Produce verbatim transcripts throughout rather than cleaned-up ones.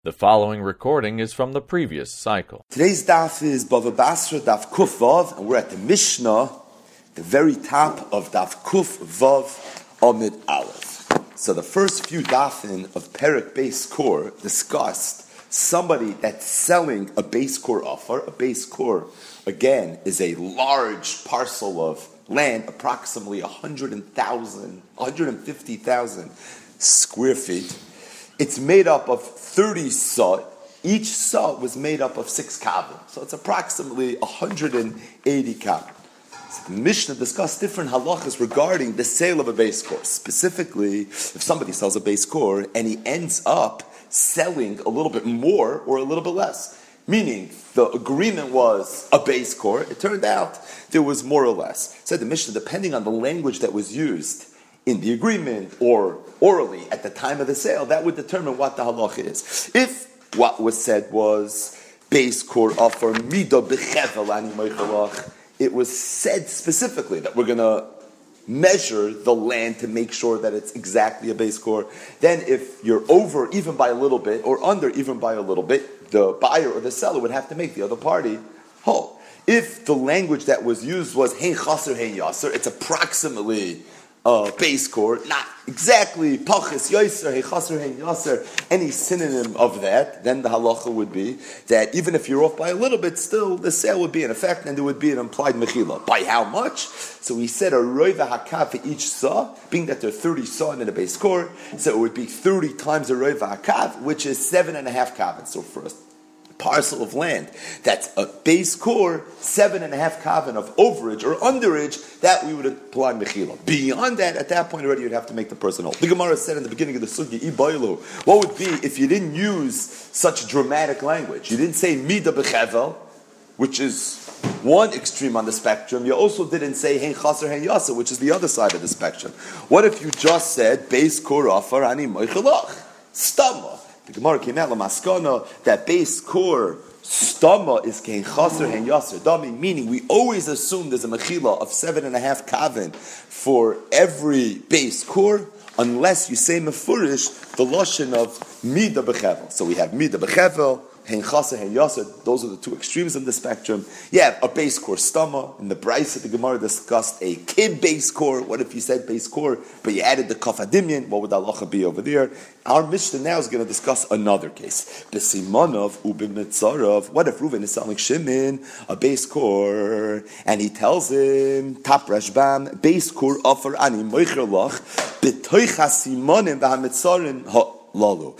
The following recording is from the previous cycle. Today's daf is Bava Basra, daf Kuf Vav, and we're at the Mishnah, the very top of daf Kuf Vav Amid Aleph. So the first few dafin of Perek Beis Kor discussed somebody that's selling a base core offer. A base core, again, is a large parcel of land, approximately one hundred thousand, one hundred fifty thousand square feet. It's made up of thirty saw. Each saw was made up of six kavim. So it's approximately one hundred eighty kavim. So the Mishnah discussed different halachas regarding the sale of a base core. Specifically, if somebody sells a base core and he ends up selling a little bit more or a little bit less, meaning the agreement was a base core, it turned out there was more or less. Said the Mishnah, depending on the language that was used in the agreement or orally at the time of the sale, that would determine what the halacha is. If what was said was base core offer mida bechevel ani moichalach, it was said specifically that we're going to measure the land to make sure that it's exactly a base core. Then if you're over even by a little bit or under even by a little bit, the buyer or the seller would have to make the other party whole. If the language that was used was hein chaser hein yaser, it's approximately Uh, base core, not exactly pachis yoser, hechaser hein yaser, any synonym of that, then the halacha would be that even if you're off by a little bit, still the sale would be in effect and there would be an implied mechila. By how much? So we said a roiva hakav for each saw, being that there are thirty saw in a base core, so it would be thirty times a roiva hakav, which is seven and a half kavin. So for us, parcel of land that's a base core, seven and a half kavin of overage or underage, that we would apply mechila. Beyond that, at that point already, you'd have to make the person whole. The Gemara said in the beginning of the sugya, ibaylu, what would be if you didn't use such dramatic language? You didn't say mida bechevel, which is one extreme on the spectrum. You also didn't say hein chaser hein yasa, which is the other side of the spectrum. What if you just said base core offer ani moichalach stama? The Gemara came out lamaskana that base core stama is kein chaser hen yaser dami, meaning we always assume there's a mechila of seven and a half kavin for every base core, unless you say mefurish the lashon of mida bechevel. So we have mida bechevel, hen chaser hen yaser. Those are the two extremes of the spectrum. You have a base core stama. In the Brisa, the Gemara discussed a kid base core. What if you said base core, but you added the kafadimyan? What would the halacha be over there? Our Mishnah now is going to discuss another case. B'simanov u'b'mitzarav. What if Reuven is selling Shimon a base core, and he tells him, Tap Rashbam, base core offer ani moichelach b'toicha simonim v'hamitzarin ha. So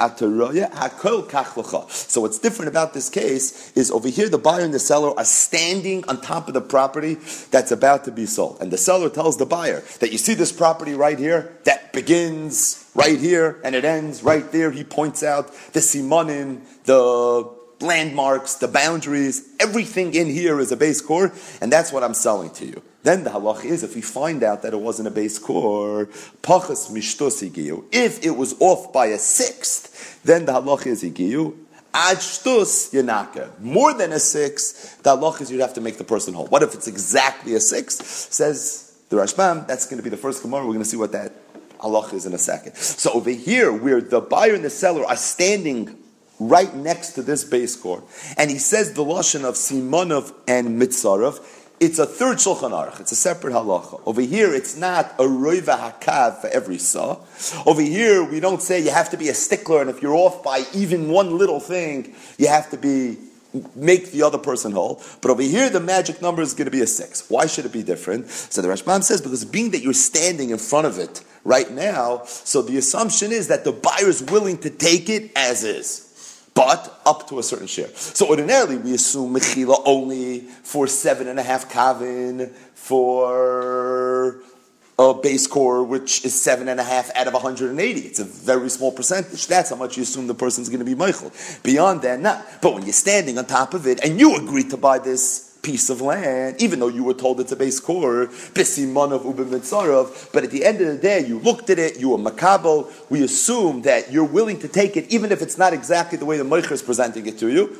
what's different about this case is over here the buyer and the seller are standing on top of the property that's about to be sold. And the seller tells the buyer that you see this property right here, that begins right here and it ends right there. He points out the simonim, the landmarks, the boundaries, everything in here is a base core, and that's what I'm selling to you. Then the halach is, if we find out that it wasn't a base core, pachas mishtos higiyu. If it was off by a sixth, then the halach is higiyu. Ad shtus yanaka. More than a sixth, the halach is you'd have to make the person whole. What if it's exactly a sixth? Says the Rashbam, that's going to be the first Gemara. We're going to see what that halach is in a second. So over here, where the buyer and the seller are standing right next to this base core, and he says the lashon of simonov and mitzarav, it's a third Shulchan Aruch. It's a separate halacha. Over here, it's not a roiva hakav for every saw. Over here, we don't say you have to be a stickler, and if you're off by even one little thing, you have to be make the other person whole. But over here, the magic number is going to be a six. Why should it be different? So the Rashbam says, because being that you're standing in front of it right now, so the assumption is that the buyer is willing to take it as is, but up to a certain share. So ordinarily, we assume mechila only for seven and a half kavin for a base core, which is seven and a half out of one hundred eighty. It's a very small percentage. That's how much you assume the person's going to be meichel. Beyond that, not. But when you're standing on top of it and you agree to buy this piece of land, even though you were told it's a base core, b'simanov u'b'mitzarav, but at the end of the day, you looked at it, you were makabel, we assume that you're willing to take it, even if it's not exactly the way the meicher is presenting it to you, but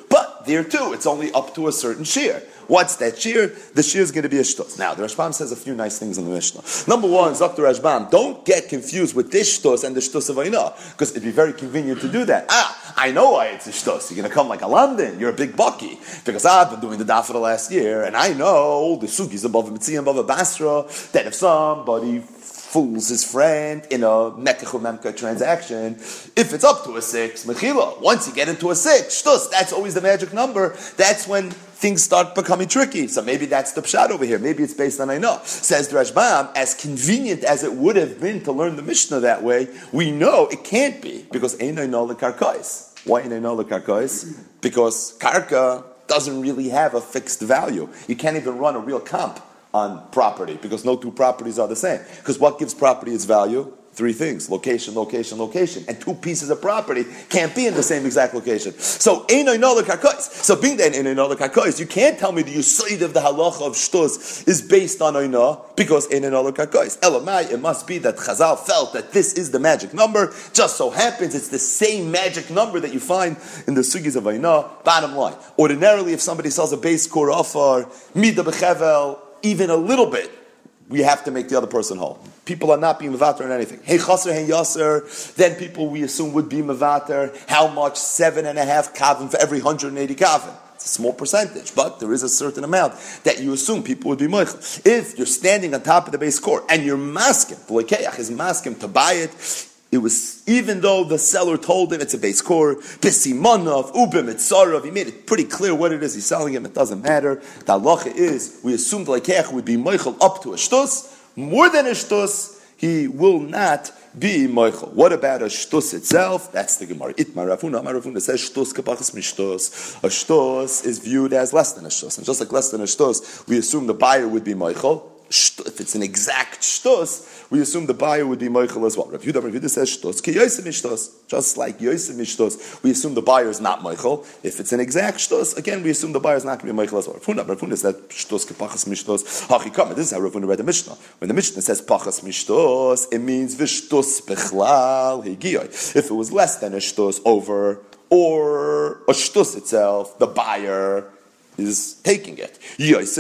there too, it's only up to a certain shear. What's that shear? The shear is going to be a shtus. Now, the Rashbam says a few nice things in the Mishnah. Number one, Zakh Rashbam, don't get confused with this shtus and the shtus of Ainah, because it'd be very convenient to do that. Ah, I know why it's a shtus. You're going to come like a London. You're a big bucky. Because I've been doing the daf for the last year, and I know the sugis above Mitzia and above Basra, that if somebody fools his friend in a mekach or memka transaction, if it's up to a six, mechila. Once you get into a six, shtus, that's always the magic number. That's when things start becoming tricky. So maybe that's the pshat over here. Maybe it's based on I know. Says the Rashbam, as convenient as it would have been to learn the Mishnah that way, we know it can't be, because ein I know the karkais. Why ein I know the karkais? Because karka doesn't really have a fixed value. You can't even run a real comp on property, because no two properties are the same. Because what gives property its value? Three things: location, location, location. And two pieces of property can't be in the same exact location. So, einay no l'karkois. So, being that einay no l'karkois, you can't tell me the yusaid of the halacha of shtus is based on einah, because einay no l'karkois. Elamai, it must be that Chazal felt that this is the magic number. Just so happens it's the same magic number that you find in the sugis of einah. Bottom line, ordinarily, if somebody sells a base kor afar, mida bechevel, even a little bit, we have to make the other person whole. People are not being mevater on anything. Hey chaser, hey yaser, then people we assume would be mevater. How much? Seven and a half kavim for every one hundred eighty kavim. It's a small percentage, but there is a certain amount that you assume people would be moichel. If you're standing on top of the base court and you're masking, v'lekeach is masking to buy it, it was, even though the seller told him it's a base core, bisimonov, ubim, etzarav, he made it pretty clear what it is he's selling him, it doesn't matter. The halacha is, we assume the lekeach would be moichel up to a shtus, more than a shtus, he will not be moichel. What about a shtus itself? That's the Gemara. Itmar Ravuna, Amar Ravuna says shtus kapachas mishtus. A shtus is viewed as less than a shtus, and just like less than a shtus, we assume the buyer would be moichel. If it's an exact shtus, we assume the buyer would be moichel as well. Rav Yehuda, Rav Yehuda says shtus ki yosem mishtus. Just like yosem mishtus, we assume the buyer is not moichel. If it's an exact shtus, again we assume the buyer is not going to be moichel as well. Rav Yehuda, Rav Yehuda said shtus ki pachas mishtus. Hachi kama. This is how Rav Yehuda read the Mishnah. When the Mishnah says pachas mishtus, it means v'shtus bechlal higiyoi. If it was less than a shtus over, or a shtus itself, the buyer is taking it. If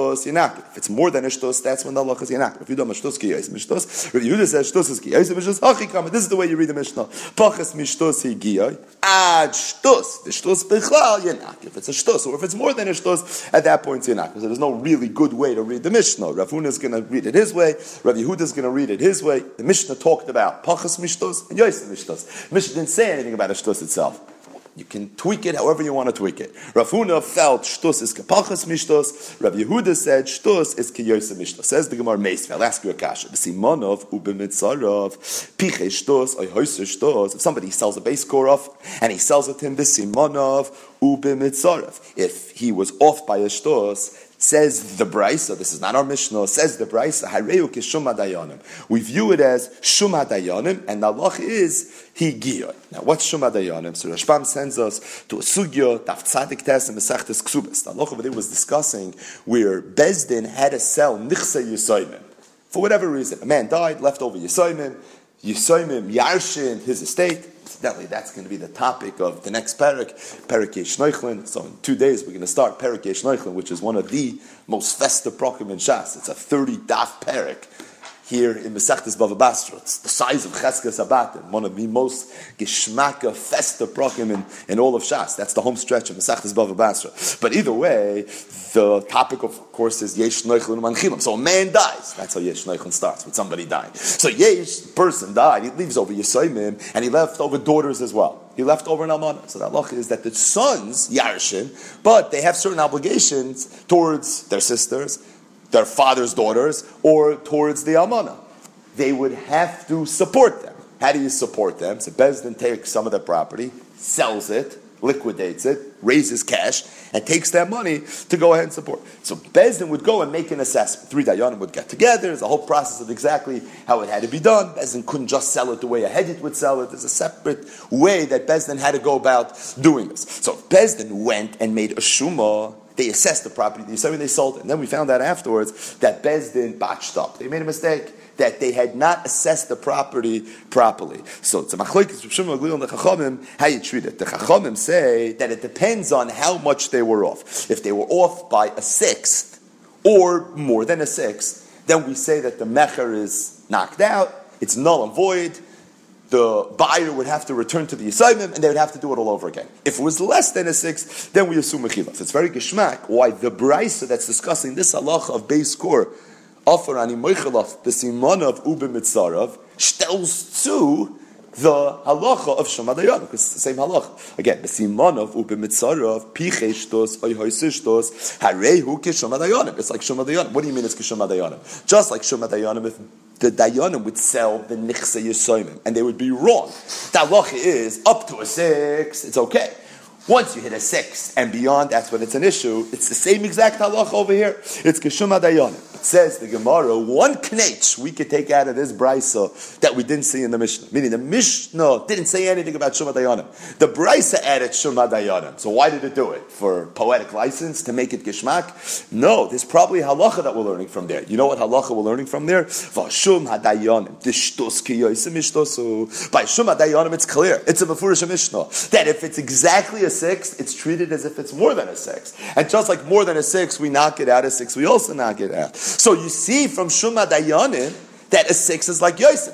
it's more than a shtus, that's when the halacha is yanak. If you don't shtus ki yosem mishtus, Rav Yehuda says shtus is ki yosem mishtus. Hachi kama. This is the way you read the Mishnah. Pachas mishtus hi giyoi ad shtus. The shtus bechlal yanak. If it's a shtus, or if it's more than a shtus, at that point it's yanak. So there's no really good way to read the Mishnah. Rav Huna is going to read it his way. Rav Yehuda is going to read it his way. The Mishnah talked about pachas mishtus and yosem mishtus. The Mishnah didn't say anything about a shtus itself. You can tweak it however you want to tweak it. Rav Huna felt shtus is kapachas mishtus. Rav Yehuda said shtus is kiyosem mishtus. Says the Gemara Meisvel. I'll ask you a kasha. B'simonov ubemitzarav piche shtus oy hoyser shtus. If somebody sells a base korov and he sells it to him b'simonov ubemitzarav, if he was off by a shtus, says the Brisa, this is not our Mishnah, says the Brisa, Hareu kishum adayonim. We view it as shum adayonim, and the halach is higiyot. Now, what's shum adayonim? So Rashbam sends us to a sugya, Daf Tzadik Tes and Mesechtes Ksubas. The halach over there was discussing where Bezdin had to sell nichse yisoymim. For whatever reason, a man died, left over yisoymim, yisoymim yarshin, his estate. Incidentally, that's going to be the topic of the next parak, Parak Yesh Neuchlin. So in two days, we're going to start Parak Yesh Neuchlin, which is one of the most festive prokim in Shas. It's a thirty daf parak here in Mesechtes Bava Basra. It's the size of Cheskes Abatim, one of the most geschmacka festive prokim in, in all of Shas. That's the home stretch of Mesechtes Bava Basra. But either way, the topic, of course, is Yesh Neuchlin Manchilim. So a man dies. That's how Yesh Neuchlin starts, with somebody dying. So Yesh, the person died, he leaves over Yisoymim, and he left over daughters as well. He left over an almana. So the halacha is that the sons, Yarshin, but they have certain obligations towards their sisters, their father's daughters, or towards the almana. They would have to support them. How do you support them? So Bezdin takes some of their property, sells it, liquidates it, raises cash, and takes that money to go ahead and support. So Bezdin would go and make an assessment. Three dayanim would get together. There's a whole process of exactly how it had to be done. Bezdin couldn't just sell it the way a hedjit would sell it. There's a separate way that Bezdin had to go about doing this. So Bezdin went and made a shuma. They assessed the property, they sold it, and then we found out afterwards that Bezdin botched up. They made a mistake. that they had not assessed the property properly. So it's a machlokes Reb Shimon Gamliel and the Chachamim, how you treat it. The Chachamim say that it depends on how much they were off. If they were off by a sixth or more than a sixth, then we say that the mecher is knocked out, it's null and void. The buyer would have to return to the assignment, and they would have to do it all over again. If it was less than a sixth, then we assume mechila. So it's very geschmack why the brisa that's discussing this halacha of beis kor, offer ani moichelaf b'simanav ube mitzarav, tells to the halacha of Shomadayan, because it's the same halacha. Again, b'simanav ube mitzarav, picheshtos, oyhoisishtos, harehu kishomadayanim. It's like Shomadayanim. What do you mean it's kishomadayanim? Just like Shomadayanim, if the Dayanim would sell the Nichse Yisoimim, and they would be wrong. The halacha is up to a six, it's okay. Once you hit a six and beyond, that's when it's an issue. It's the same exact halacha over here. It's Keshuma Dayanim. It says the Gemara, one knetch we could take out of this brisa that we didn't see in the Mishnah. Meaning the Mishnah didn't say anything about Shuma Dayanim. The brisa added Shuma Dayanim. So why did it do it? For poetic license, to make it gishmak? No, there's probably halacha that we're learning from there. You know what halacha we're learning from there? Vashum hadayanim. Dishtos ki yosim ishtosu. By Shuma Dayanim, it's clear. It's a mefurish Mishnah. That if it's exactly a sixth, it's treated as if it's more than a sixth. And just like more than a sixth, we knock it out. A six, we also knock it out. So you see from Shuma Dayanim that a six is like Yosef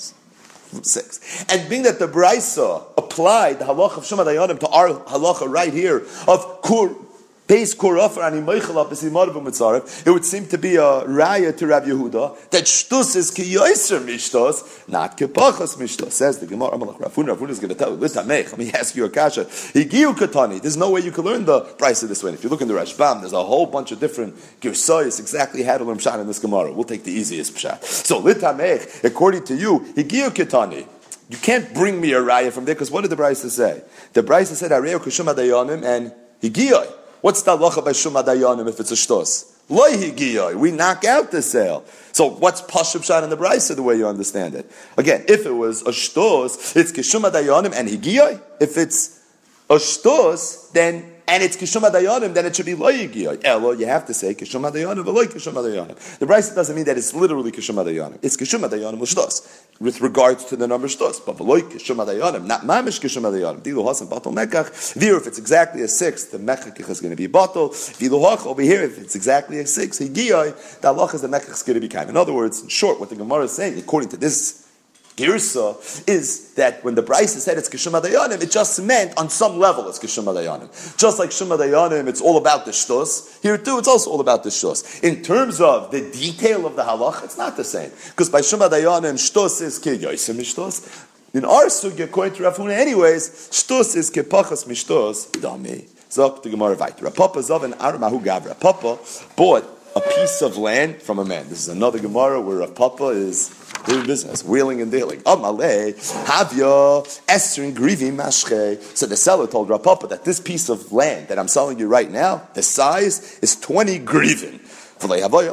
six. And being that the Brisa applied the halacha of Shuma Dayanim to our halacha right here of Kur, Beis Kur Offer Ani Moichelaf B'simar B'mitzarev, it would seem to be a raya to Rabbi Yehuda that shtus is ki yoser mishtos, not ki pachas mishtos. Says the Gemara, Amalach Rafun, Rafun is going to tell you, listen, let me ask you a kasha. Higiu katani. There's no way you can learn the Brisa this way. If you look in the Rashbam, there's a whole bunch of different girsayos exactly how to learn pshat in this Gemara. We'll take the easiest pshat. So litamech, according to you, higiu katani. You can't bring me a raya from there because what did the Brisa say? The Brisa said areo kushuma dayanim and higiyoi. What's the halacha by Shuma Dayanim if it's a shtos? Lo higiyoi. We knock out the sale. So what's Pashup Shan in the Brisa the way you understand it? Again, if it was a shtos, it's Kishuma Dayanim and higiyoi. If it's a shtos, then and it's Kishuma Dayanim, then it should be Lo higiyoi. Elo, you have to say Kishuma Dayanim, Lo Kishuma Dayanim. The Brisa doesn't mean that it's literally Kishuma Dayanim. It's Kishuma Dayanim shtos with regards to the number shtos. But Lo Kishuma Dayanim, not Mamish Kishuma Dayanim. Dilu Hasan Batal Mekach. There, if it's exactly a six, the Mekach is going to be Batal. Dilu Hach over here, if it's exactly a six, higiyoi, the halach is the Mekach is going to be kind. In other words, in short, what the Gemara is saying, according to this Girsa, is that when the Brisa said it's Kishuma Dayanim, it just meant on some level it's Kishuma Dayanim. Just like Shuma Dayanim, it's all about the shtos. Here too, it's also all about the shtos. In terms of the detail of the halach, it's not the same. Because by Shuma Dayanim, shtos is ki yosim shtos. In our sugya, according to Rav Huna, anyways, shtos is ki pachas mishtos dami. Zok the Gemara vayt. Rav Papa zav and Armahu Gav. Rav Papa bought a piece of land from a man. This is another Gemara where Rav Papa is doing business, wheeling and dealing. Amalei, Havya, Estrin, Grivim, Mashche. So the seller told Rav Papa that this piece of land that I'm selling you right now, the size is twenty grivin. So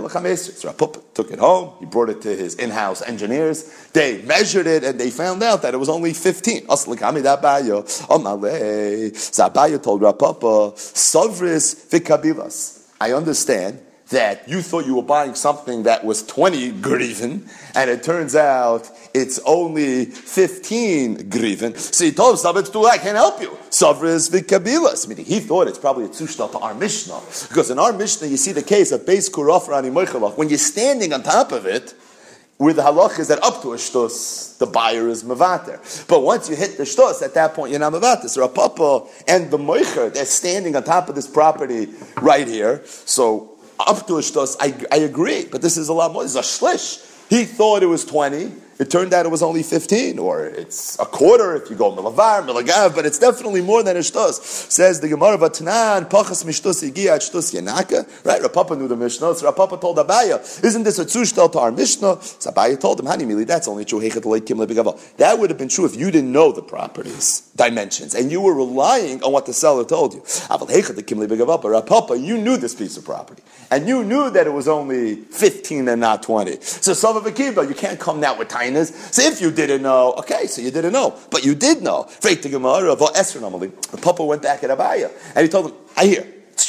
Rav Papa took it home, he brought it to his in-house engineers, they measured it and they found out that it was only fifteen. So Abaye told Rav Papa, Savris v'kabilas. I understand that you thought you were buying something that was twenty grivin, and it turns out it's only fifteen grivin. So he told him, I can't help you. Savris v'kabilas. Meaning he thought it's probably a tzushtal to our Mishnah. Because in our Mishnah, you see the case of Beis Kuraf Rani Moichelach. When you're standing on top of it, where the halach is that up to a shtos, the buyer is mevater. But once you hit the shtos, at that point you're not mevater. So Rav Papa and the moicher, they're standing on top of this property right here. So up to a shtos, I, I agree, but this is a lot more. This is a shlish. He thought it was twenty. It turned out it was only fifteen, or it's a quarter if you go milavar, milagav, but it's definitely more than a shtos. Says the Gemara, Vatnan, pachas mishtos igia at shtos yanaka. Right? Rav Papa knew the Mishnah. So Rav Papa told Abaya, isn't this a tzushtel to our Mishnah? So Abaya told him, Hani mili, that's only true. That would have been true if you didn't know the properties, dimensions, and you were relying on what the seller told you. But Rav Papa, you knew this piece of property, and you knew that it was only fifteen and not twenty. So Sava V'kiva, you can't come now with tiny. So if you didn't know, okay, so you didn't know, but you did know. The Papa went back at Abaya, and he told him, I hear, it's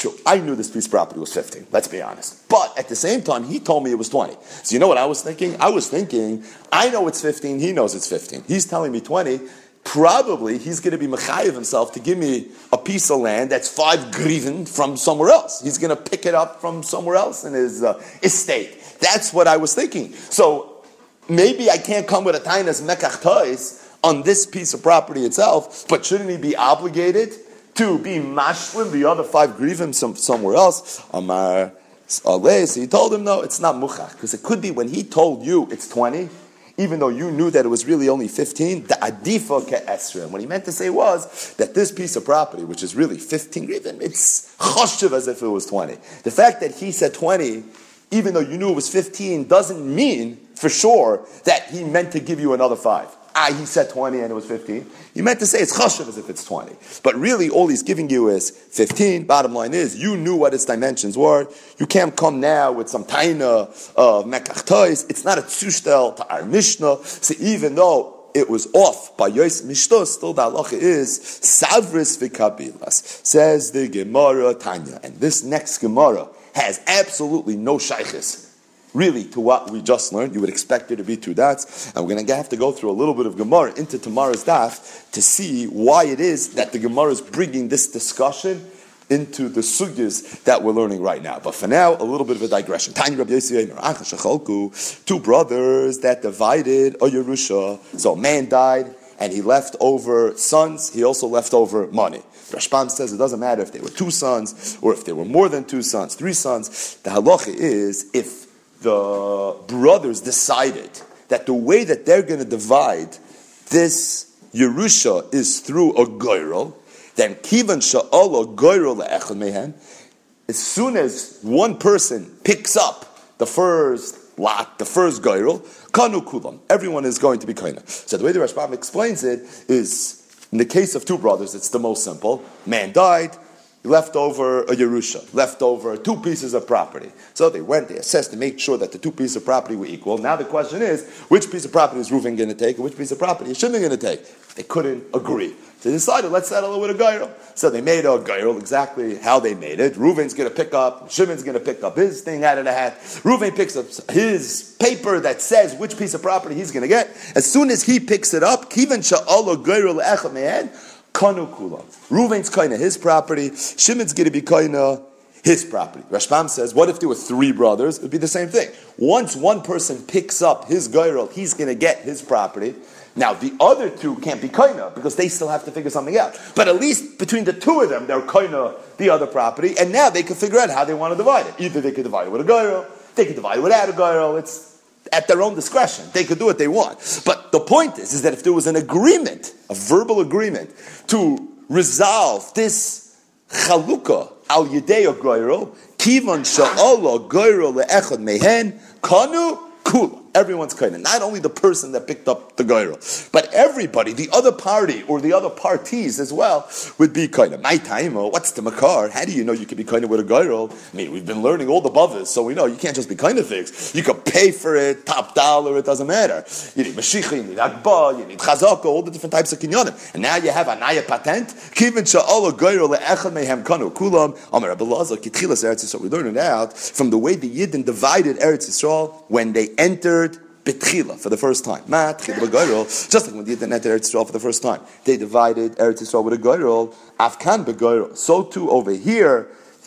true. I knew this piece of property was fifteen. Let's be honest. But at the same time, he told me it was twenty. So you know what I was thinking? I was thinking, I know it's fifteen. He knows it's fifteen. He's telling me twenty. Probably he's going to be mechayev himself to give me a piece of land that's five griven from somewhere else. He's going to pick it up from somewhere else in his uh, estate. That's what I was thinking. So maybe I can't come with a tainas mekach tois on this piece of property itself, but shouldn't he be obligated to be mashlim the other five grivim some, somewhere else? Amar Aleh, so he told him, no, it's not muchach, because it could be when he told you it's twenty, even though you knew that it was really only fifteen, the adifa ke'esra. What he meant to say was that this piece of property, which is really fifteen grivim, it's choshev as if it was twenty. The fact that he said twenty, even though you knew it was fifteen, doesn't mean for sure that he meant to give you another five. Ah, he said twenty and it was fifteen. He meant to say it's chashuv as if it's twenty. But really, all he's giving you is fifteen. Bottom line is, you knew what its dimensions were. You can't come now with some taina of mekach tois. It's not a tzushtel to our Mishnah. So even though it was off by Yos Mishnah, still the halacha is savris v'kabilas. Says the Gemara Tanya. And this next Gemara has absolutely no shaykhis really to what we just learned. You would expect there to be two dots, and we're going to have to go through a little bit of Gemara into tomorrow's daf to see why it is that the Gemara is bringing this discussion into the sugyas that we're learning right now. But for now, a little bit of a digression. Two brothers that divided a Yerusha. So a man died, and he left over sons. He also left over money. Rashbam says it doesn't matter if they were two sons or if they were more than two sons, three sons. The halacha is if the brothers decided that the way that they're going to divide this Yerusha is through a goyrel, then kivan sha'ala goyrel le'echad mehen, as soon as one person picks up the first lot, the first goyrel, kanu kulam, everyone is going to be kaina. So the way the Rashbam explains it is, in the case of two brothers, it's the most simple. Man died, left over a Yerusha, left over two pieces of property. So they went, they assessed to make sure that the two pieces of property were equal. Now the question is, which piece of property is Reuven going to take, and which piece of property is Shimon going to take? They couldn't agree. So they decided, let's settle it with a gairel. So they made a gairel, exactly how they made it. Reuven's going to pick up, Shimon's going to pick up his thing out of the hat. Reuven picks up his paper that says which piece of property he's going to get. As soon as he picks it up, kivan sha'ala gairel echad mehen, kanu kula. Reuven's kind of his property. Shimon's going to be kind of his property. Rashbam says, what if there were three brothers? It would be the same thing. Once one person picks up his gairel, he's going to get his property. Now, the other two can't be kaina because they still have to figure something out. But at least between the two of them, they're kaina the other property, and now they can figure out how they want to divide it. Either they could divide it with a gairel, they could divide it without a gairel. It's at their own discretion. They could do what they want. But the point is, is that if there was an agreement, a verbal agreement, to resolve this chalukah al yedei gairel, kivan sha'ala gairel le'echad mehen, kanu kula. Everyone's kind of, not only the person that picked up the gairel, but everybody, the other party or the other parties as well, would be kind of. My time, oh, what's the makar? How do you know you can be kind of with a gairel? I mean, we've been learning all the bavas, so we know you can't just be kind of things. You could pay for it, top dollar, it doesn't matter. You need mashiach, you need akba, you need chazaka, all the different types of kinyonim. And now you have a naya patent. Kivin sha'ala gairel le'echad mehem kanu kulam. Amar Rabbi Elazar kitchilas Eretz Yisrael. We learn it out from the way the Yidden divided Eretz Yisrael when they entered Betchila for the first time. Ma, just like when they entered Eretz Yisrael for the first time. They divided Eretz Yisrael with a goyrel. Afkan begoyrel. So too over here,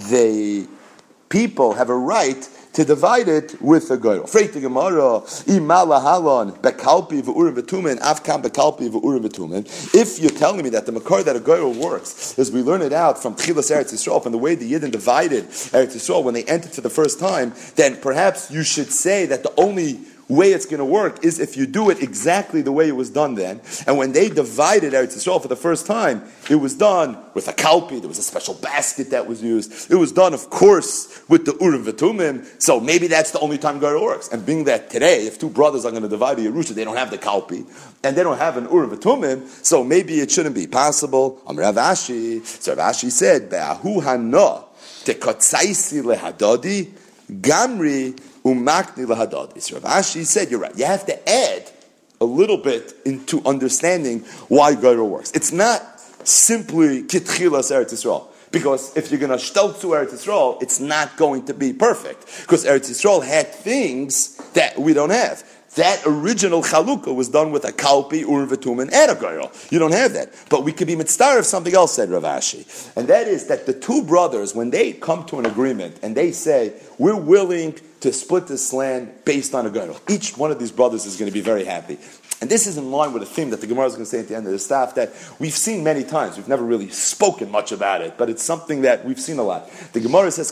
the people have a right to divide it with a goyrel. Freit the Gemara, imala halon bekalpi v'urim v'tumen, afkan bekalpi v'urim v'tumen. If you're telling me that the makar that a goyrel works, as we learn it out from Tchilas Eretz Yisrael, from the way the Yidden divided Eretz Yisrael when they entered for the first time, then perhaps you should say that the only way it's going to work is if you do it exactly the way it was done then. And when they divided Eretz Yisrael for the first time, it was done with a kalpi. There was a special basket that was used. It was done, of course, with the urim v'tumim. So maybe that's the only time Gaira works. And being that today, if two brothers are going to divide a Yerusha, they don't have the kalpi and they don't have an urim v'tumim, so maybe it shouldn't be possible. Am Rav Ashi, so Rav Ashi said, "Be'ahu hana tekotzaisi lehadadi gamri." Umakni lahadad. So Rav Ashi said, you're right. You have to add a little bit into understanding why Gaira works. It's not simply kitchilas Eretz Yisrael. Because if you're going to shtel to Eretz Yisrael, it's not going to be perfect. Because Eretz Yisrael had things that we don't have. That original chalukah was done with a kalpi, urim v'tumen, and a goyrel. You don't have that. But we could be mitzvah if something else, said Rav Ashi. And that is that the two brothers, when they come to an agreement and they say, we're willing to split this land based on a goyrel, each one of these brothers is going to be very happy. And this is in line with a theme that the Gemara is going to say at the end of the staff that we've seen many times. We've never really spoken much about it, but it's something that we've seen a lot. The Gemara says,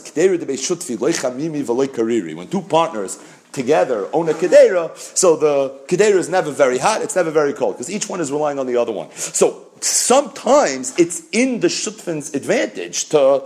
when two partners together own a kedera, so the kedera is never very hot, it's never very cold, because each one is relying on the other one. So sometimes it's in the shutfin's advantage to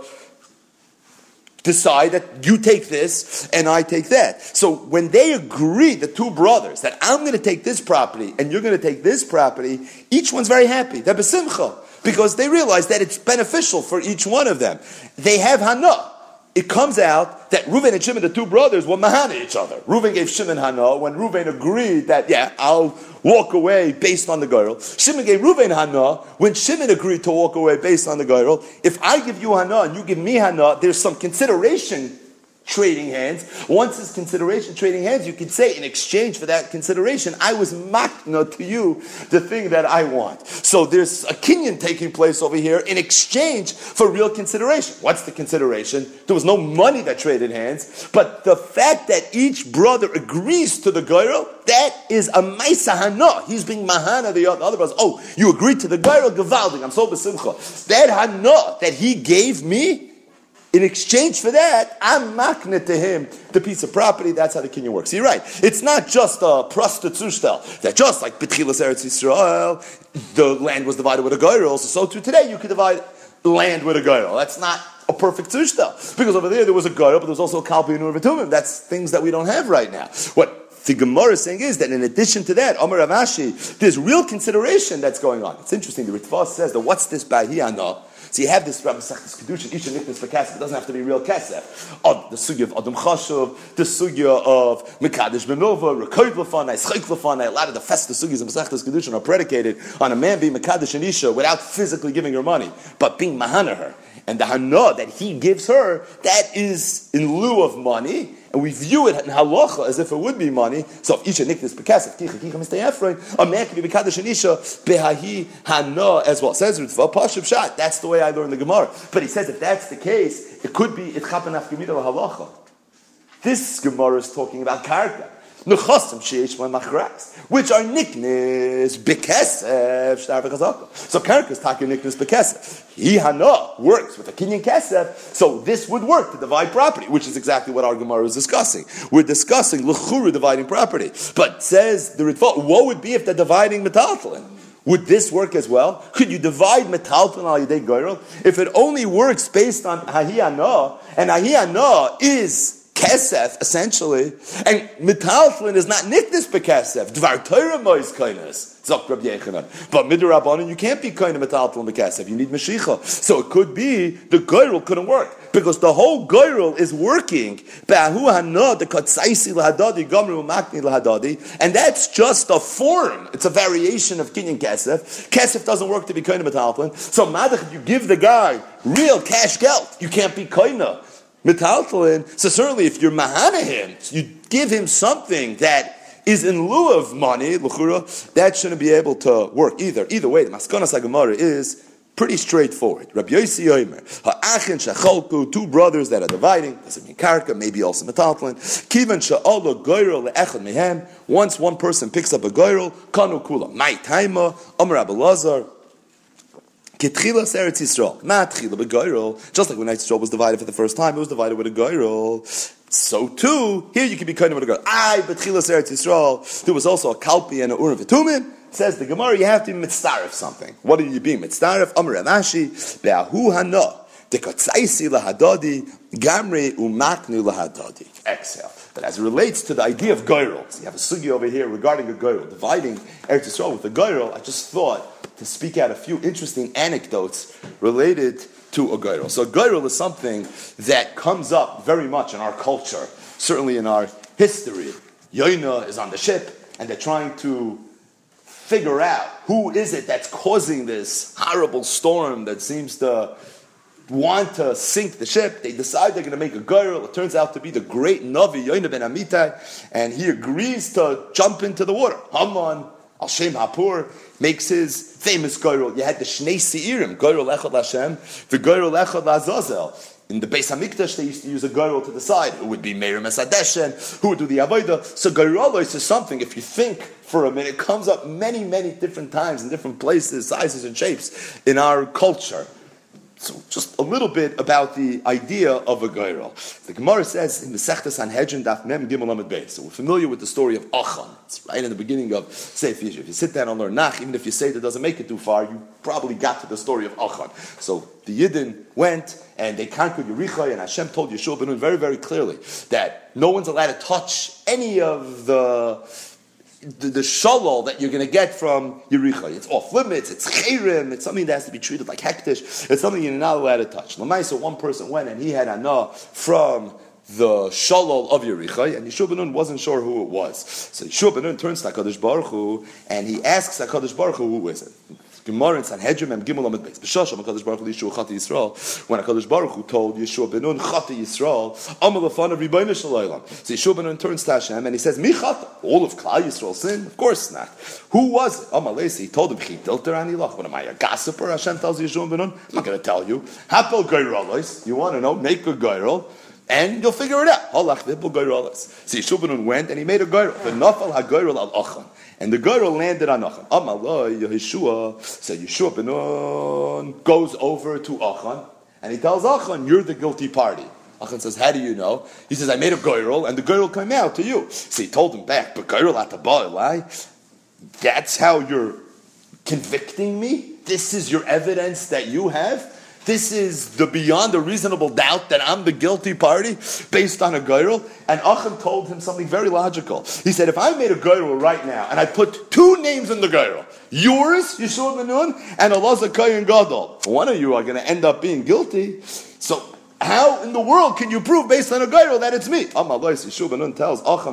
decide that you take this and I take that. So when they agree, the two brothers, that I'm going to take this property and you're going to take this property, each one's very happy. They're besimcha, because they realize that it's beneficial for each one of them. They have hana. It comes out that Reuven and Shimon, the two brothers, were mahana each other. Reuven gave Shimon hana when Reuven agreed that, yeah, I'll walk away based on the girl. Shimon gave Reuven hana when Shimon agreed to walk away based on the girl. If I give you hana and you give me hana, there's some consideration trading hands. Once there's consideration trading hands, you could say in exchange for that consideration, I was makna to you the thing that I want. So there's a kinyan taking place over here in exchange for real consideration. What's the consideration? There was no money that traded hands, but the fact that each brother agrees to the girl, that is a maisa hana. He's being mahana the other brothers. Oh, you agreed to the girl, gevaldig. I'm so besimcha. That hana that he gave me, in exchange for that, I'm makna to him the piece of property. That's how the kinyan works. You're right. It's not just a prostitushtel. That just like B'tchilas Eretz Yisrael, the land was divided with a goyrel. So too today you could divide land with a goyrel. That's not a perfect tushtel. Because over there there was a goyrel, but there was also a kalpi and urvatumim. That's things that we don't have right now. What the Gemara is saying is that in addition to that, Amar Rav Ashi, there's real consideration that's going on. It's interesting. The Ritva says that what's this bahiyana? So you have this Rabbi Sachtis Kedushin, Isha Niknas for Kesef. It doesn't have to be real Kesef. Oh, the sugya of Adam Chashuv, the sugya of Mekadesh Benova, Rekoid Lefanai, Schik Lefanai. A lot of the festive sugyas of Sachtis Kedushin are predicated on a man being Mekadesh and Isha without physically giving her money, but being Mahana her. And the Hana that he gives her, that is in lieu of money, and we view it in halacha as if it would be money. So if Isha Niknas Bekesef, Kicha Kicha Mistay Efrain, a man can be Mekadesh and Isha, Behahi Hana as well. Says Ritva, Pashuv Shat. That's the way I learned the Gemara. But he says if that's the case, it could be Itchapen Afgemida Halacha. This Gemara is talking about Karka. Nechasim sheish machras, which are niknes bekesef shtar v'chazaka. So Karka is talking niknes bekesef. He hana works with a kinyan kesef, so this would work to divide property, which is exactly what our Gemara is discussing. We're discussing l'chura dividing property, but says the Ritva, what would be if they're dividing metaltalin? Would this work as well? Could you divide metaltalin al yedei goyrel? If it only works based on hahi hana, and hahi hana is kesef, essentially, and metaltalin is not niknis bekesef. Dvar Torah mois kainas, zok Rabbi Yechanan. But midrabanan, you can't be kind of metaltalin bekesef. You need mashicha. So it could be the goyrel couldn't work because the whole goyrel is working. Ba'hu hana the katsaisi lahadadi gamru makni lahadadi, and that's just a form. It's a variation of kinyan kesef. Kesef doesn't work to be kind of metaltalin. So madach, if you give the guy real cash geld, you can't be kaina metaltalin. So certainly if you're mahana him, you give him something that is in lieu of money, l'chura, that shouldn't be able to work either. Either way, the maskanas haGemara is pretty straightforward. Rabbi Yossi Yomer, ha'achin shacholku, two brothers that are dividing, doesn't mean karka, maybe also metaltalin. Kivan sha'olo goyrel le'echad mehem, once one person picks up a goyrel, kanu kula, mai taima, Amar Rabbi Lazar, Ketchilas Eretz Yisrael, matchila begoyrel. Just like when Eretz Yisrael was divided for the first time, it was divided with a goyrel. So too, here you can be kind of with a goyrel. Ay, betchilas Eretz Yisrael, there was also a kalpi and a urim v'tumin. Says the Gemara, you have to be mitzaref something. What are you being mitzaref? Amar Rav Ashi, be'ahu hana, dekotzaisi lahadadi, gamre umaknu lahadadi. Exhale. But as it relates to the idea of goyrel, so you have a sugi over here regarding a goyrel, dividing Eretz Yisrael with a goyrel, I just thought to speak out a few interesting anecdotes related to a goyrel. So a goyrel is something that comes up very much in our culture, certainly in our history. Yoina is on the ship, and they're trying to figure out who is it that's causing this horrible storm that seems to want to sink the ship. They decide they're going to make a girl. It turns out to be the great Navi, Yoina ben Amitai, and he agrees to jump into the water. Haman, Al Shem Hapur, makes his famous girl. You had the Shnei Seirim, girl Echad Hashem, the girl Echad Azazel. In the Beis Hamikdash, they used to use a girl to decide who would be Meir Mesadeshen, who would do the Avodah. So Geirolos is something, if you think for a minute, it comes up many, many different times in different places, sizes and shapes in our culture. So just a little bit about the idea of a Geirol. The Gemara says in the Sechta Sanhedrin Daf Mem Gimel Amud Beis. So we're familiar with the story of Achan. It's right in the beginning of Sefer Yishuv. If you sit down and learn Nach, even if you say that doesn't make it too far, you probably got to the story of Achan. So the Yidden went and they conquered Yericho, and Hashem told Yeshua ben Nun very, very clearly that no one's allowed to touch any of the The, the shalol that you're going to get from Yericha. It's off limits, it's chayrim, it's something that has to be treated like hektish, it's something you're not allowed to touch. Lamaisa, one person went and he had anah from the shalol of Yericha, and Yeshua ben Nun wasn't sure who it was. So Yeshua ben Nun turns to HaKadosh Baruch Hu, and he asks HaKadosh Baruch Hu, who is it? Gemara in Sanhedrin and Gimel Amud Beis. B'shasham HaKadosh Baruch Hu Yeshua Chati Yisrael. When HaKadosh Baruch Hu told Yeshua ben Nun Chati Yisrael, Amal Afan of Ribono Shel Olam. So Yeshua ben Nun turns to Hashem and he says, Mi Chata? All of Klal Yisrael sin? Of course not. Who was it? Amal Lesi. He told him, Chitil Terani Lach. What am I, a gossiper? Hashem tells Yeshua ben Nun. I'm not going to tell you. Hapel Geirolos. You want to know? Make a Geirol. And you'll figure it out. Halach v'ipul Geirolos. So Yeshua ben Nun went and he made a Geirol. V'nafal ha-Geirol al Achan. And the girl landed on Achan. Amalai Yeshua. So Yeshua ben Nun goes over to Achan and he tells Achan, you're the guilty party. Achan says, how do you know? He says, I made a girl and the girl came out to you. So he told him back, but girl at the bar, that's how you're convicting me? This is your evidence that you have? This is the beyond a reasonable doubt that I'm the guilty party based on a girl. And Achan told him something very logical. He said, if I made a girl right now and I put two names in the girl, yours, Yeshua ben Nun, and Elazar Kohen Gadol, one of you are going to end up being guilty. So how in the world can you prove based on a girl that it's me? Yeshua ben Nun tells Achan,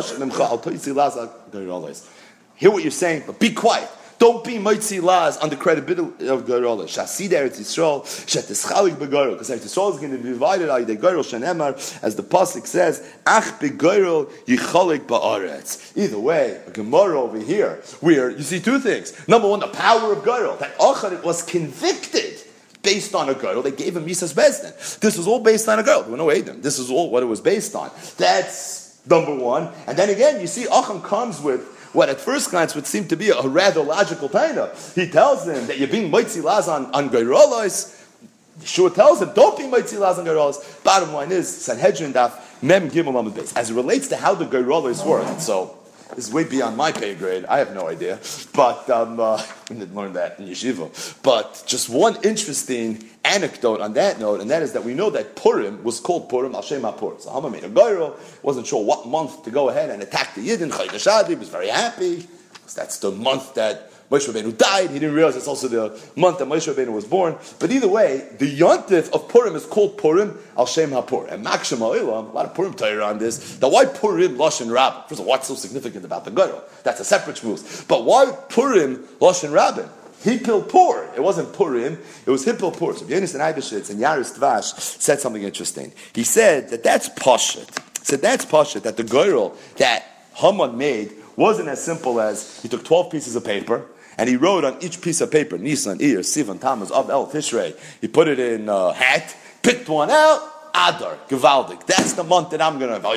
hear what you're saying, but be quiet. Don't be mitzi laz on the credibility of Geirol. Shasid Eretz Yisrael, sheteschalik beGeirol, because Eretz Yisrael is going to be divided by the Geirol shenemar, as the pasuk says, ach beGeirol yichalik ba'aretz. Either way, a Gemara over here, where you see two things. Number one, the power of Geirol, that Achan was convicted based on a girl. They gave him Misas Bezdin. This was all based on a girl. There were no Edom. This is all what it was based on. That's number one. And then again, you see Achan comes with what at first glance would seem to be a rather logical taina. He tells them that you're being mitzi laz on, on Geirolos. Yeshua tells him, don't be mitzi laz on Geirolos. Bottom line is, Sanhedrin Daf Mem Gimel Amud Beis. As it relates to how the Geirolos work, so this is way beyond my pay grade. I have no idea. But um, uh, we didn't learn that in yeshiva. But just one interesting anecdote on that note, and that is that we know that Purim was called Purim al Shem HaPur. So Haman made a Geirol, wasn't sure what month to go ahead and attack the Yidden. Chodesh Adar was very happy, because that's the month that Moshe Rabbeinu died. He didn't realize it's also the month that Moshe Rabbeinu was born. But either way, the yontif of Purim is called Purim al Shem HaPur. And Maksham Ha'ilam, a lot of Purim Torah on this. Now, why Purim Lashon Rabbin? First of all, what's so significant about the Geirol? That's a separate shmuz. But why Purim Lashon Rabbin? Hipil Pur. It wasn't Purim, it was Hipil Pur. So Yonis and Eibeshitz and Yaris Dvash said something interesting. He said that that's Pashut. He said that's Pashut, that the Geirol that Haman made wasn't as simple as he took twelve pieces of paper and he wrote on each piece of paper, Nisan, Iyar, Sivan, Tammuz, Av, El, Tishrei. He put it in a hat, picked one out, Adar, Gevaldik. That's the month that I'm going to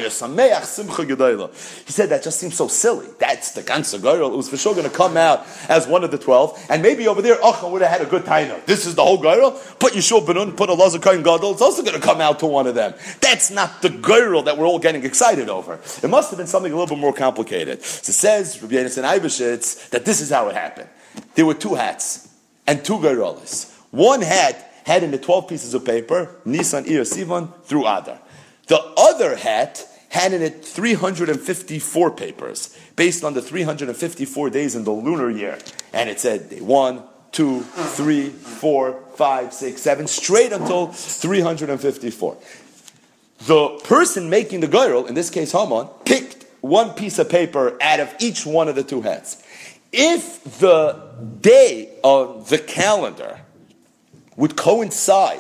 have. He said that just seems so silly. That's the ganze Geirol. It was for sure going to come out as one of the twelve. And maybe over there, Achan would have had a good taina. This is the whole Geirol. Put Yeshua ben Nun, put Elazar Kohen Gadol. It's also going to come out to one of them. That's not the Geirol that we're all getting excited over. It must have been something a little bit more complicated. So it says, Rabbi Yonis and Eibeshitz, that this is how it happened. There were two hats and two Geirolos. One hat had in the twelve pieces of paper, Nisan, Iyar, Sivan, through Adar. The other hat had in it three hundred fifty-four papers, based on the three hundred fifty-four days in the lunar year. And it said day one, two, three, four, five, six, seven, straight until three hundred fifty-four. The person making the Geirol, in this case Haman, picked one piece of paper out of each one of the two hats. If the day of the calendar would coincide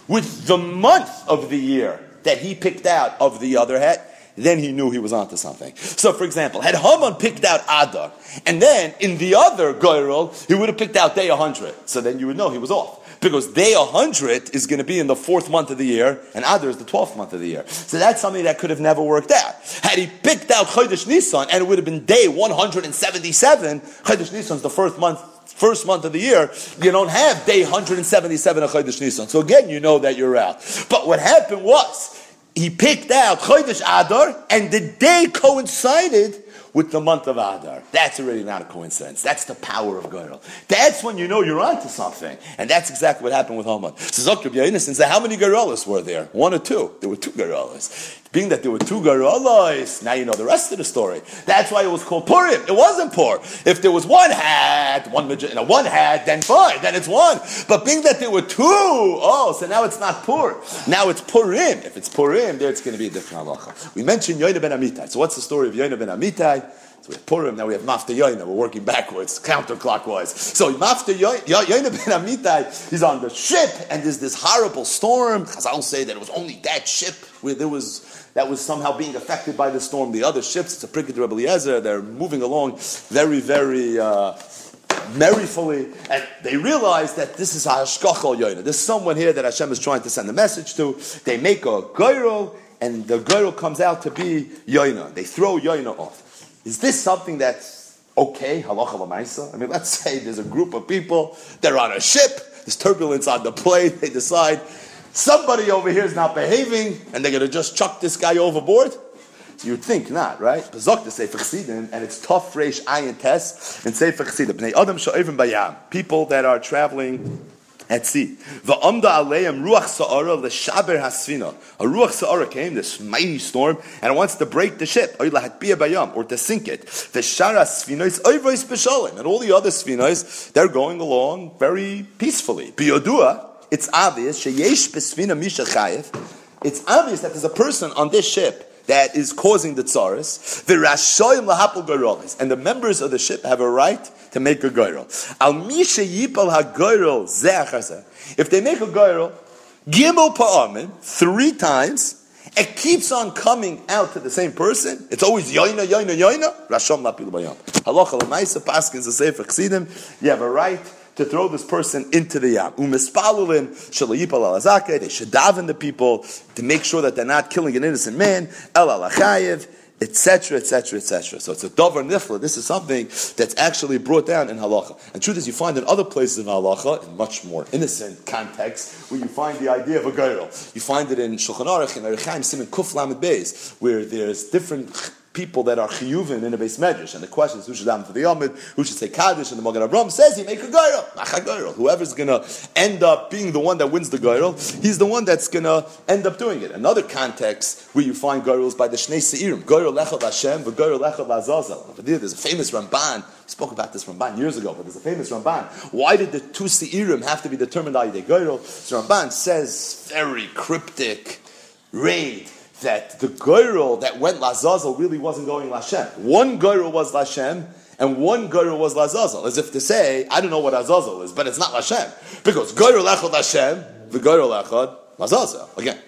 with the month of the year that he picked out of the other hat, then he knew he was onto something. So, for example, had Haman picked out Adar, and then in the other Goyrel, he would have picked out day one hundred. So then you would know he was off. Because day one hundred is going to be in the fourth month of the year, and Adar is the twelfth month of the year. So that's something that could have never worked out. Had he picked out Chodesh Nisan, and it would have been day one hundred seventy-seven, Chodesh Nisan is the first month, first month of the year, you don't have day one hundred seventy-seven of Chodesh Nisan. So again, you know that you're out. But what happened was, he picked out Chodesh Adar, and the day coincided with the month of Adar. That's already not a coincidence. That's the power of Goyrel. That's when you know you're onto something. And that's exactly what happened with Haman. So Zok Rabbi Yonasan said, how many Goyrelos were there? One or two? There were two Goyrelos. Being that there were two Goyrelos, now you know the rest of the story. That's why it was called Purim. It wasn't Pur. If there was one hat, one you know, one hat, then fine, then it's one. But being that there were two, oh, so now it's not Pur. Now it's Purim. If it's Purim, there it's going to be a different halacha. We mentioned Yoina ben Amittai. So what's the story of Yoina ben Amittai? So we have Purim, now we have Mafta Yoina. We're working backwards, counterclockwise. So Mafta Yoina, Yoina ben Amittai, he's on the ship, and there's this horrible storm. Chazal say that it was only that ship where there was, that was somehow being affected by the storm. The other ships, it's a prick to Rebbe Eliezer, they're moving along very, very uh, merrifully, and they realize that this is Hashkachal Yoina. There's someone here that Hashem is trying to send a message to. They make a Goyrel, and the Goyrel comes out to be Yoina. They throw Yoina off. Is this something that's okay, halacha l'maisa? I mean, let's say there's a group of people, they're on a ship, there's turbulence on the plane, they decide somebody over here is not behaving, and they're going to just chuck this guy overboard? So you'd think not, right? Bezok to Sefer Chassidim, and it's tough reish ayin tes, and Sefer Chassidim. Bnei Adam sha'ivim bayam, people that are traveling at sea. Va'amda aleim ruach sa'ara l'shaber hasfina. A ruach sa'ara came, this mighty storm, and it wants to break the ship, or bayam, or to sink it. The shara sfinos oivos b'shalim, and all the other sfinos, they're going along very peacefully. Biyodua, it's obvious, sheyesh b'sfina misha chayev. It's obvious that there's a person on this ship that is causing the tsaris. The rashoyim lahapol goyrolis, and the members of the ship have a right to make a goyrol. Al misha yipal hagoyrol ze'achasa. If they make a goyrol, gimel pa'amin, three times, it keeps on coming out to the same person. It's always yoina, yoina, yoina. Rashom lapil bayam. Halacha l'maisa paskins the sefer chasidim. You have a right to throw this person into the yam. Umispalulim shalayipal alazake. They should daven the people to make sure that they're not killing an innocent man. El alachayev, et cetera, et cetera, et cetera. So it's a davar nifla. This is something that's actually brought down in halacha. And truth is, you find in other places in halacha, in much more innocent contexts, where you find the idea of a goyrel. You find it in Shulchan Aruch, in Arichaim, Siman Kuf Lamed Beis, where there's different people that are chiyuvin in a base medrash, and the question is who should daven for the Yomid, who should say Kaddish, and the Magen Avraham says he make a goyrel, mach a goyrel. Whoever's going to end up being the one that wins the goyrel, he's the one that's going to end up doing it. Another context where you find goyrels by the Shnei Seirim, goyrel lechad Hashem, but goyrel lechad Lazazel. There's a famous Ramban. We spoke about this Ramban years ago, but there's a famous Ramban. Why did the two Seirim have to be determined by the goyrel? So Ramban says very cryptic raid that the goyrel that went Lazazel really wasn't going Lashem. One goyrel was Lashem, and one goyrel was Lazazel. As if to say, I don't know what Azazel is, but it's not Lashem. Because goyrel echad Lashem, the goyrel echad Lazazel. Again,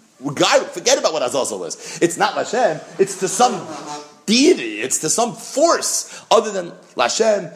forget about what Azazel is. It's not Lashem, it's to some deity, it's to some force other than Lashem.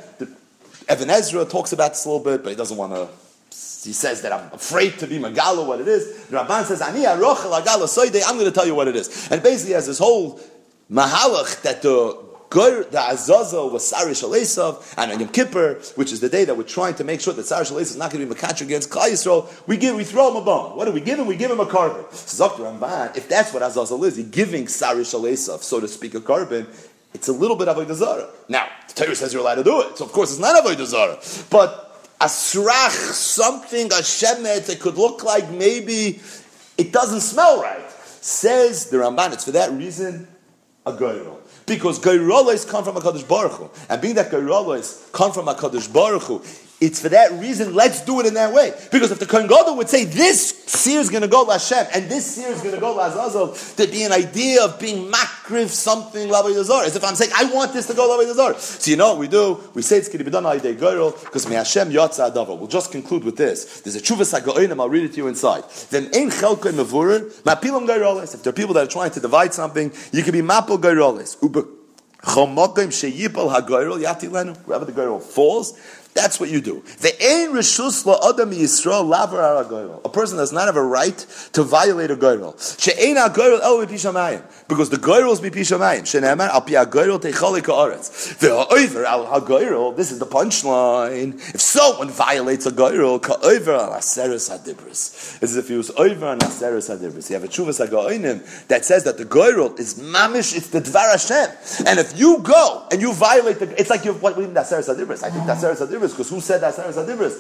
Evan Ezra talks about this a little bit, but he doesn't want to. He says that I'm afraid to be Megala what it is. The Ramban says, Ani arochel agala soide, I'm going to tell you what it is. And basically has this whole mahalach that the the Azazel was Sarish Alesav, and on Yom Kippur, which is the day that we're trying to make sure that Sarish Alesav is not going to be Makach against Klal Yisrael, we give, we throw him a bone. What do we give him? We give him a carbon. So Doctor Ramban, if that's what Azazel is, he's giving Sarish Alesav, so to speak, a carbon, it's a little bit of Avodah Zarah. Now, the Torah says you're allowed to do it, so of course it's not Avodah Zarah. But Asrach, something, a shemet, it could look like maybe it doesn't smell right. Says the Ramban, it's for that reason a goyrol. Because goyrolos come from HaKadosh Baruch Hu. And being that goyrolos come from HaKadosh Baruch Hu, It's for that reason, let's do it in that way. Because if the Kohen Gadol would say, this seer is going to go to Hashem, and this seer is going to go to Azazel, there'd be an idea of being makriv something Lavei Zar. As if I'm saying, I want this to go Lavei Zar. So you know what we do? We say it's going to be done al Yidei Goyrel, because me Hashem yotza adavar. We'll just conclude with this. There's a Chuvas HaGo'inim, I'll read it to you inside. Then ein chelkoi mevurin, mapilam Goyroles. If there are people that are trying to divide something, you can be mapil Goyroles. Ube chomokim sheyipal haGoyrel yati lenu. Wherever the Goyrel falls, that's what you do. The ein reshus la'adam yisrael laver ar haGoyrel. A person does not have a right to violate a Goyrel. She'ein haGoyrel el b'pi shamayim. Because the Goyrel is b'pi shamayim. She'ne'emar al pi haGoyrel teichalik ha'aretz. Ve'ha'over al haGoyrel, this is the punchline. If someone violates a Goyrel, ka'over al aseres hadibris. It's as if he was over on aseres hadibris. You have a Chuvas HaGo'inim that says that the Goyrel is mamish, it's the Dvar Hashem. And if you go and you violate the, it's like you, what do you mean aseres hadibris? I think aseres hadibris. Because who said that? This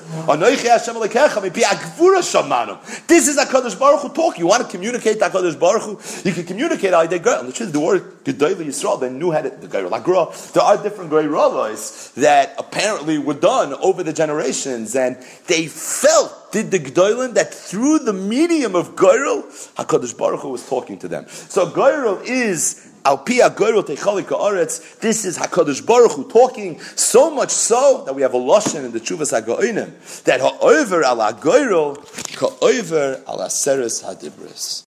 is HaKadosh Baruch Hu talking. You want to communicate to HaKadosh Baruch Hu? You can communicate al Yidei Goyrel. The truth, the word Gedolei Yisrael, they knew how to, the Goyrel Agra. There are different Goyrolos that apparently were done over the generations, and they felt, did the Gdolim, that through the medium of Goyrel, HaKadosh Baruch Hu was talking to them. So Goyrel is Al pi haGoyrel teichalik ha'aretz. This is HaKadosh Baruch Hu talking, so much so that we have a lashon in the Chuvas HaGo'inim that ha'over al haGoyrel ka'over al aseres hadibris.